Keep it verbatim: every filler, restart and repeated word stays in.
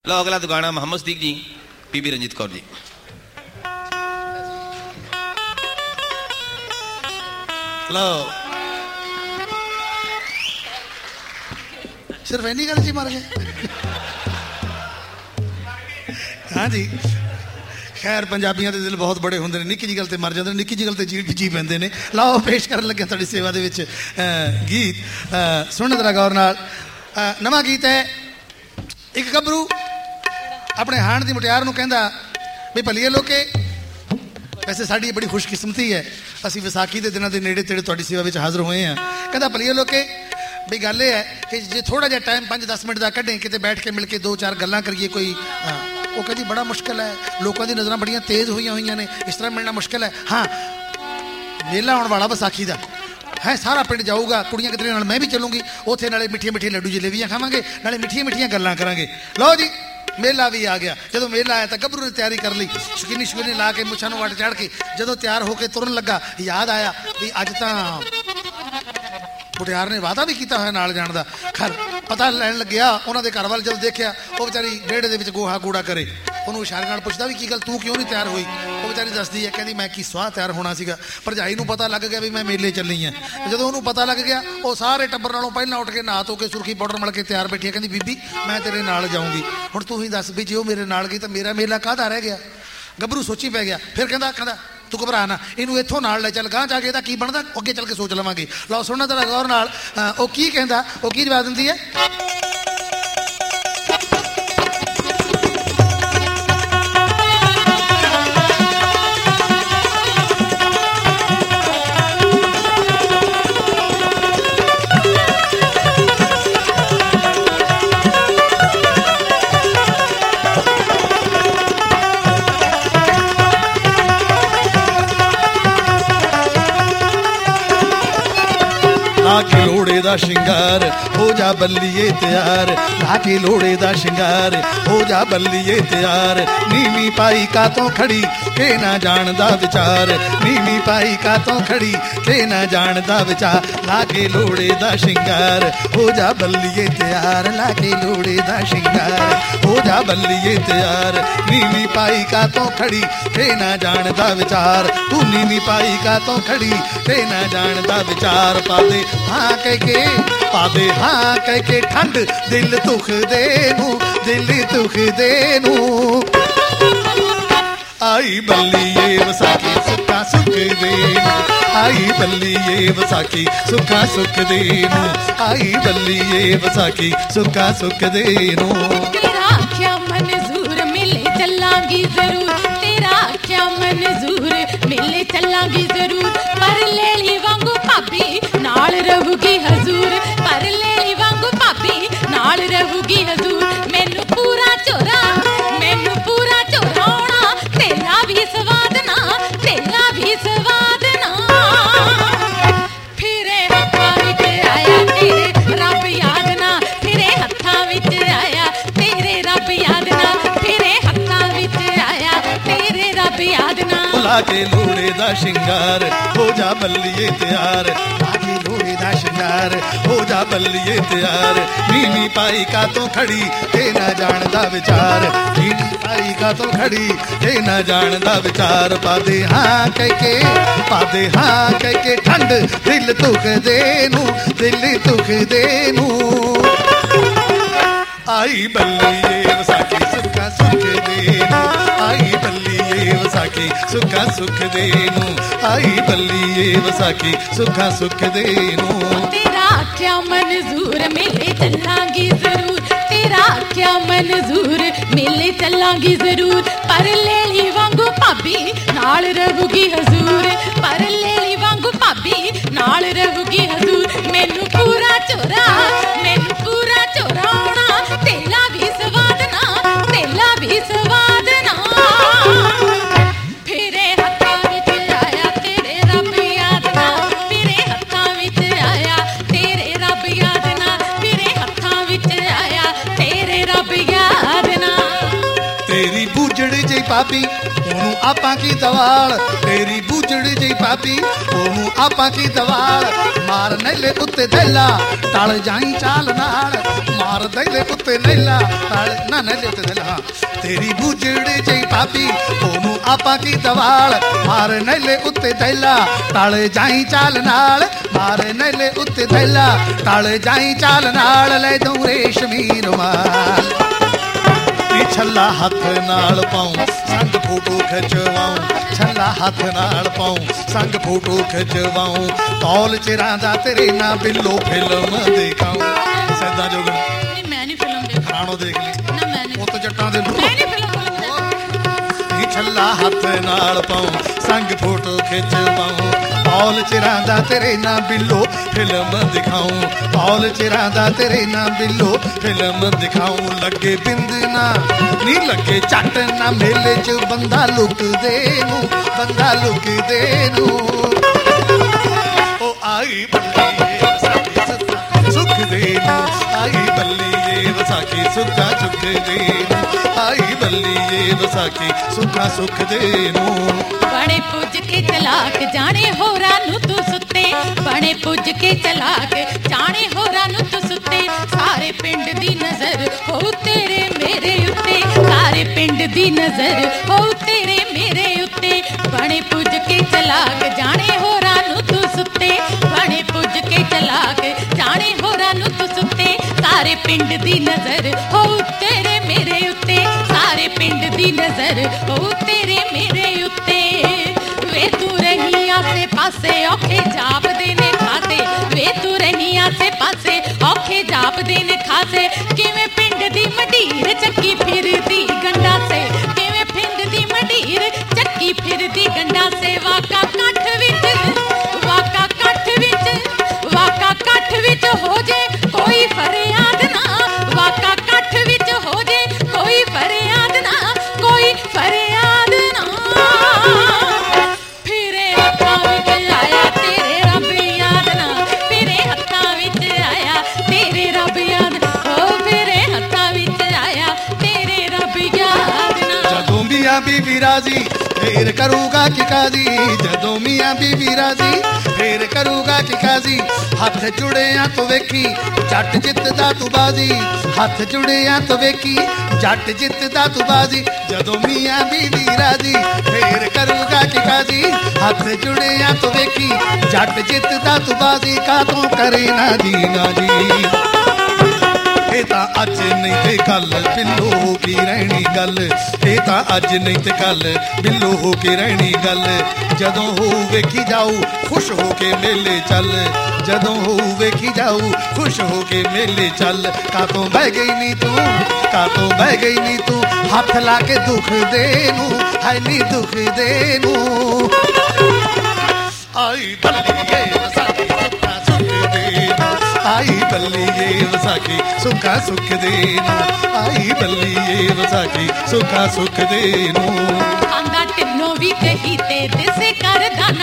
लो अगला तो गाना मोहम्मद सदीक जी, बीबी रंजीत कौर जी। लो सिर्फ इन्नी गल जी मर गए। हाँ जी, खैर पंजाबियों के दिल बहुत बड़े होंगे, निक्की जी गल ते मर जाते, निक्की जी गल ते जी जी पैंदे ने। लाओ पेश कर लगे तुहाडी सेवा दे विच गीत सुन जरा गौर नाल। नवां गीत है, एक गभरू अपने हाण दी मुटियार नूं कहंदा भी भलीए लोके, वैसे साड़ी बड़ी खुशकिस्मती है, असीं विसाखी के दिनों के नेड़े तेड़े तुहाडी सेवा में हाज़र होए हैं। कहता भलीए लोके भी गल यह है कि जे थोड़ा जिहा टाइम पाँच दस मिनट का कढ़े किते बैठ के मिल के दो चार गल्लां करिए कोई, हाँ वो कहती बड़ा मुश्किल है, लोगों की नज़रां बड़ियां तेज़ हुई हुई ने, इस तरह मिलना मुश्किल है। हाँ मेला आने वाला विसाखी का है, सारा पिंड जाऊगा, कुड़ियां कितने नाल मैं भी चलूँगी, उत्थे नाले मिठिया मिठिया लड्डू जलेबियां खावांगे, नाले मिठिया मिठिया गल्लां करांगे। लो जी मेला भी आ गया। जो मेला आया तो गभरू ने तैयारी कर ली, शकीनी शकीनी ला के मुछां नूं वट चढ़ के जो तैयार होकर तुरन लगा, याद आया भी अज तां मुटियार ने वादा भी किया होया नाल जाण दा। खैर पता लैन लग्या, उन्होंने घर वाल जब देखा वो बेचारी बेड़े दे विच गोहा कूड़ा करे, उन्होंने इशारे नाल पुछदा भी की गल तू क्यों नहीं तैयार हुई, वो बेचारी दसदी है कहती मैं की स्वाह तैयार होना सीगा, भरजाई नूं पता लग गया भी मैं मेले चली है। जो उन्होंने पता लग गया वो सारे टब्बर नालों पहलां उठ के नहा धो के सुरखी पाउडर मल के तैयार बैठी है, कहती बीबी मैं तेरे नाल जाऊँगी, हुण तू ही दस भी जे वो मेरे नाल गई तो मेरा मेला काहदा रह गया। गभरू सोची पै गया, फिर कहता कहता तू घबरा ना, इनू इत्थों नाल ले चल, गांह जाके की बनता अगे चल के सोच लवांगे। लो सुनना जरा गौर नाल, वो की कहंदा, वो की जवाब दिंदी है। लाके लोड़े दा शिंगार हो जा बल्लिए तैयार, लाके लोड़े दा शिंगार हो जा बल्लिए तैयार, नीवी पाई का तो खड़ी के ना जानदा विचार, नीवी पाई का तो खड़ी के ना जानदा विचार, लाके लोड़े दा शिंगार हो जा बल्लिए तैयार, लाके लोड़े दा शिंगार हो जा बल्लिए तैयार, नीवी पाई का तो खड़ी के ना जानदा विचार, तू नीवी पाई का तो खड़ी के ना जानदा विचार, पादे हाँ कह के पादे हाँ कह के ठंड दिल दुख देनू, दिल दुख देनू, आई बल्लिए वसाखी सुखा सुख देनू, आई बल्लिए वसाखी सुखा सुख देनू, आई बल्लिए वसाखी सुखा सुख देनू। तेरा क्या मंजूर मिले चलांगी जरूर, तेरा क्या मंजूर मिले चलांगी जरूर, पर लेली वांगू भाभी नाल रहूगी हजूर, पर लेली वांगू भाभी नाल रहूगी हजूर, मैनू पूरा चोरा मैनू पूरा चोराना, तेरा भी स्वाद ना तेरा भी स्वाद ना, फिरे हत्थां विच आया तेरे रब याद ना, फिरे हत्थां विच आया तेरे रब याद ना, फिरे हत्थां विच आया तेरे रब याद ना। लाके लोड़े दा शिंगार हो जा बल्लिए तैयार, लाके लोड़े दा शिंगार हो जा बल्लिए तैयार, नीवी पाई का तो खड़ी के ना जानदा विचार, नीवी पाई का तो खड़ी के ना जानदा विचार, पादे हाँ कह के पादे हाँ कह के ठंड दिल दुख देनू, दिल दुख देनू, आई बल्लिए वसाखी सुखा सुख देनू, आई बल्लिए वसाखी सुखा सुख देनू, आई बल्लिए वसाखी सुखा सुख देनू। तेरा क्या मंजूर मिले चलांगी जरूर, तेरा क्या मंजूर मिले चलांगी जरूर, पर लेली वांगू भाभी नाल रहूगी हजूर, पर लेली वांगू भाभी नाल रहूगी हजूर, मैनू पूरा चोरा मैनू पूरा चोराना, तेला भी स्वाद ना तेला भी स्वाद ना, फिरे हत्थां विच आया तेरे रब याद ना, फिरे हत्थां विच आया तेरे रब याद ना, फिरे हत्थां विच आया तेरे रब याद ना, तेरी बूझड़ जे ਭਾਬੀ ਉਹਨੂੰ ਆਪਾਂ ਕੀ ਦਵਾਲ ਤੇਰੀ ਬੂਝੜੀ ਜਿਹੀ ਭਾਬੀ ਉਹਨੂੰ ਆਪਾਂ ਕੀ ਦਵਾਲ ਮਾਰ ਨੈਲੇ ਉੱਤੇ ਥੈਲਾ ਟਲ ਜਾਈ ਚਾਲ ਨਾਲ ਮਾਰ ਨੈਲੇ ਉੱਤੇ ਨੈਲਾ ਟਲ ਨਾ ਨੈਲੇ ਉੱਤੇ ਥੈਲਾ ਤੇਰੀ ਬੂਝੜੀ ਜਿਹੀ ਭਾਬੀ ਉਹਨੂੰ ਆਪਾਂ ਕੀ ਦਵਾਲ ਮਾਰ ਨੈਲੇ ਉੱਤੇ ਥੈਲਾ ਟਲ ਜਾਈ ਚਾਲ ਨਾਲ ਮਾਰ ਨੈਲੇ ਉੱਤੇ ਥੈਲਾ ਟਲ ਜਾਈ ਚਾਲ ਨਾਲ ਲੈ ਦੂੰ ਰੇਸ਼ਮੀ ਰੁਮਾਲ ਛੱਲਾ ਹੱਥ ਨਾਲ ਪਾਉਂ ਸੰਗ ਫੋਟੋ ਖਿਚਵਾਉਂ ਛੱਲਾ ਹੱਥ ਨਾਲ ਪਾਉਂ ਸੰਗ ਫੋਟੋ ਖਿਚਵਾਉਂ ਕੌਲ ਚਿਰਾਂ ਦਾ ਤੇਰੇ ਨਾਲ ਬਿੱਲੋ ਫਿਲਮ ਦੇਖਾਉਂ ਸੈਦਾ ਜੋਗਣ ਨਹੀਂ ਮੈਂ ਨਹੀਂ ਫਿਲਮ ਦੇਖ ਰਾਣੋ ਦੇਖ ਲਈ ਨਾ ਮੈਂ ਨਹੀਂ ਪੁੱਤ ਜੱਟਾਂ ਦੇ ਮੈਂ ਨਹੀਂ ਫਿਲਮ ਛੱਲਾ ਹੱਥ ਨਾਲ ਪਾਉਂ ਸੰਗ ਫੋਟੋ ਖਿਚਵਾਉਂ ਕੌਲ ਚਿਰਾਂ ਦਾ ਤੇਰੇ ਨਾਲ ਬਿੱਲੋ ਫਿਲਮ ਦਿਖਾਉਂ ਕੌਲ ਚਿਰਾਂ ਦਾ ਤੇਰੇ ਨਾਲ ਬਿੱਲੋ ਫਿਲਮ ਦਿਖਾਉਂ ਲੱਗੇ ਬਿੰਦ ਨਾ ਨੀ ਲੱਗੇ ਝੱਟ ਨਾ ਮੇਲੇ 'ਚ ਬੰਦਾ ਲੁਕਦੇ ਨੂੰ ਬੰਦਾ ਲੁਕਦੇ ਨੂੰ ਉਹ ਆਈ ਬੱਲੀਏ ਵਿਸਾਖੀ ਸੁੱਖ ਦੇ ਨੂੰ ਆਈ ਬੱਲੀਏ ਵਿਸਾਖੀ ਸੁੱਖਾ ਸੁੱਖ ਦੇ ਨੂੰ ਆਈ ਬੱਲੀਏ ਵਿਸਾਖੀ ਸੁੱਖਾ ਸੁੱਖ ਦੇ ਨੂੰ ਬਣੇ ਪੁੱਜ ਕੇ ਚਲਾਕ ਜਾਣੇ ਹੋਰਾਂ ਨੂੰ ਤੂੰ ਸੁੱਤੇ ਬਣੇ ਪੁੱਜ ਕੇ ਚਲਾਕ ਜਾਣੇ ਹੋਰਾਂ ਨੂੰ ਤੂੰ ਸੁੱਤੇ ਸਾਰੇ ਪਿੰਡ ਦੀ ਨਜ਼ਰ ਹੋ ਤੇਰੇ ਮੇਰੇ ਉੱਤੇ ਸਾਰੇ ਪਿੰਡ ਦੀ ਨਜ਼ਰ ਹੋ ਤੇਰੇ ਮੇਰੇ ਉੱਤੇ ਬਣੇ ਪੁੱਜ ਕੇ ਚਲਾਕ ਜਾਣੇ ਹੋਰਾਂ ਨੂੰ ਤੂੰ ਸੁੱਤੇ ਬਣੇ ਪੁੱਜ ਕੇ ਚਲਾਕ ਜਾਣੇ ਹੋਰਾਂ ਨੂੰ ਤੂੰ ਸੁੱਤੇ ਸਾਰੇ ਪਿੰਡ ਦੀ ਨਜ਼ਰ ਹੋ ਤੇਰੇ ਮੇਰੇ ਉੱਤੇ ਸਾਰੇ ਪਿੰਡ ਦੀ ਨਜ਼ਰ ਹੋ ਤੇਰੇ ਮੇਰੇ ਉੱਤੇ ਵੇ ਤੂੰ ਰਹੀ ਆਸੇ ਪਾਸੇ ਔਖੇ ਜਾਪਦੇ ਨੇ ਖਾਸੇ ਵੇ ਤੂੰ ਰਹੀ ਆਸੇ ਪਾਸੇ ਔਖੇ ਜਾਪਦੇ ਨੇ ਖਾਸੇ ਕਿਵੇਂ ਪਿੰਡ ਦੀ ਮਢੀਰ ਚੱਕੀ ਫਿਰਦੀ ਗੰਡਾ ਸੇ ਕਿਵੇਂ ਪਿੰਡ ਦੀ ਮਢੀਰ ਚੱਕੀ ਫਿਰਦੀ ਗੰਡਾ ਸੇ ਵਾਕਾ ਕੱਠ ਵਿੱਚ ਵਾਕਾ ਕੱਠ ਵਿੱਚ ਵਾਕਾ ਕੱਠ ਵਿੱਚ ਹੋ ਜੇ ਕੋਈ ਫਰਿਆਦ ਨਾ ਵਾਕਾ ਕੱਠ ਵਿੱਚ ਹੋ ਜੇ ਕੋਈ ਫਰਿਆਦ ਨਾ ਕੋਈ ਫਰਿਆਦ ਨਾ ਫਿਰੇ ਹੱਥਾਂ ਵਿੱਚ ਆਇਆ ਤੇਰੇ ਰੱਬ ਯਾਦ ਨਾ ਫਿਰੇ ਹੱਥਾਂ ਵਿੱਚ ਆਇਆ ਤੇਰੇ ਰੱਬ ਯਾਦ ਹੋ ਫਿਰੇ ਹੱਥਾਂ ਵਿੱਚ ਆਇਆ ਤੇਰੇ ਰੱਬ ਯਾਦ ਨਾ ਜਦੋਂ ਮੀਆਂ ਬੀਬੀ ਰਾਜ਼ੀ ਫੇਰ ਕਰੂਗਾ ਕੀ ਕਾਜ਼ੀ ਜਦੋਂ ਮੀਆਂ ਬੀਬੀ ਰਾਜ਼ੀ ਫੇਰ ਕਰੂਗਾ ਕੀ ਕਾਜ਼ੀ ਹੱਥ ਜੁੜਿਆਂ ਤੋਂ ਵੇਖੀ ਜੱਟ ਜਿੱਤਦਾ ਤੂੰ ਬਾਜ਼ੀ ਹੱਥ ਜੁੜਿਆਂ ਤੋਂ ਵੇਖੀ ਜੱਟ ਜਿੱਤਦਾ ਤੂੰ ਬਾਜ਼ੀ ਜਦੋਂ ਮੀਆਂ ਬੀਬੀ ਰਾਜ਼ੀ ਫੇਰ ਕਰੂਗਾ ਕੀ ਕਾਜ਼ੀ ਹੱਥ ਜੁੜਿਆਂ ਤੋਂ ਵੇਖੀ ਜੱਟ ਜਿੱਤਦਾ ਤੂੰ ਬਾਜ਼ੀ ਕਾਤੋਂ ਕਰੇ ਨਾ ਜੀ ਨਾ ਜੀ ਇਹ ਤਾਂ ਅੱਜ ਨਹੀਂ ਤੇ ਕੱਲ ਬਿੱਲੋ ਹੋ ਕੇ ਰਹਿਣੀ ਗੱਲ ਇਹ ਤਾਂ ਅੱਜ ਨਹੀਂ ਤੇ ਕੱਲ ਬਿੱਲੋ ਹੋ ਕੇ ਰਹਿਣੀ ਗੱਲ ਜਦੋਂ ਹੋਊ ਵੇਖੀ ਜਾਊ ਖੁਸ਼ ਹੋ ਕੇ ਮੇਲੇ ਚੱਲ ਜਦੋਂ ਹੋਊ ਵੇਖੀ ਜਾਊ ਖੁਸ਼ ਹੋ ਕੇ ਮੇਲੇ ਚੱਲ ਕਾਤੋਂ ਬਹਿ ਗਈ ਨੀ ਤੂੰ ਕਾਤੋਂ ਬਹਿ ਗਈ ਨੀ ਤੂੰ ਹੱਥ ਲਾ ਕੇ ਦੁੱਖ ਦੇ ਨੂੰ ਹਾਏ ਨੀ ਦੁੱਖ ਦੇ ਨੂੰ ਆਈ ਬੱਲੀਏ ਵਿਸਾਖੀ ਸੁੱਖਾ ਸੁੱਖ ਦੇ ਆਈ ਬੱਲੀਏ ਵਿਸਾਖੀ ਸੁੱਖਾ ਸੁੱਖ ਦੇ ਨੂੰ ਆਈ ਬੱਲੀਏ ਵਿਸਾਖੀ ਸੁੱਖਾ ਸੁੱਖ ਦੇ ਨੂੰ ਆਂਦਾ ਢਿੱਲੋਂ ਵੀ ਕਹੀ ਤੇ ਦਿਸੇ ਕਰਦਾ